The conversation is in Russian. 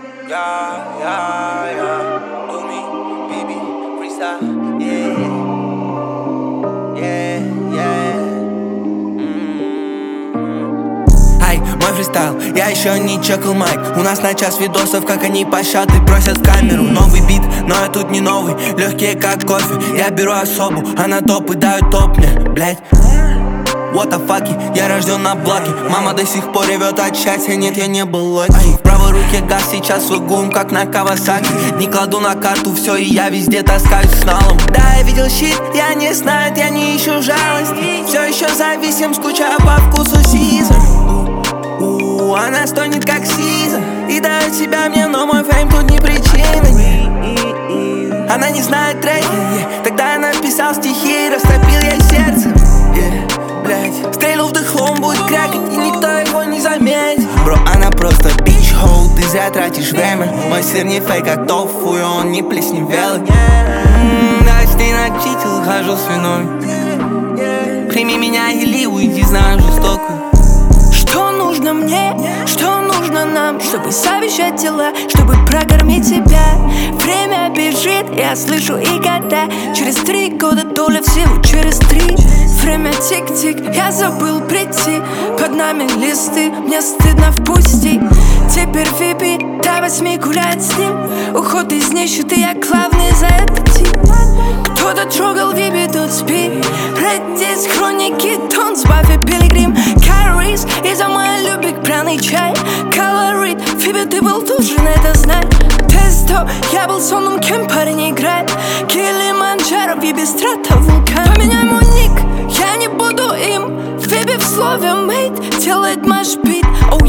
yeah. Do me, baby, freestyle, yeah. Ай, мой фристайл, я еще не чекал майк. У нас на час видосов, как они пощады просят в камеру. Новый бит, но я тут не новый. Легкие как кофе, я беру особу. Она топ и дают топ мне, блять. What the fuck, я рожден на блоке. Мама до сих пор ревет от счастья, нет, я не был локи. В правой руке газ, сейчас свой гум, как на Кавасаки. Не кладу на карту все, и я везде таскаюсь с налом. Да, я видел щит, я не знаю, я не ищу жалости. Все еще зависим, скучаю по вкусу Сиза. Она стонет как Сиза и дает себя мне, но мой фейм тут не причина. Она не знает треки, тогда я написал стихи, растопил ей сердце. Стрелю в дыхлом, будет крякать, и никто его не заметит. Бро, она просто бич-хоу, ты зря тратишь время. Мой сыр не фейк, как тофу, и он не плесневелый. Да, с ней начитил, хожу с виной. Прими меня или уйди, знаю жестокую. Что нужно мне, что нужно нам, чтобы совещать дела, чтобы прокормить тебя. Время бежит, я слышу и когда. Через 3 года доля всего через 3. Время тик-тик, я забыл прийти. Под нами листы, мне стыдно впусти. Теперь VIP, до 8 гулять с ним. Уход из нищеты, я главный за этот тип. Кто-то трогал VIP, тут спит. Редис, хроники, тон с Баффи, Пилигрим. Каррис, и за мой любик пряный чай. Колорит, Фиби, ты был должен это знать. Тесто, я был сонным, кем парень играет. Килиманджаро, Виби, страта, вулкан. Поменяй мой ник, я не буду им. Виби в слове мейт, делает маш бит. Оу,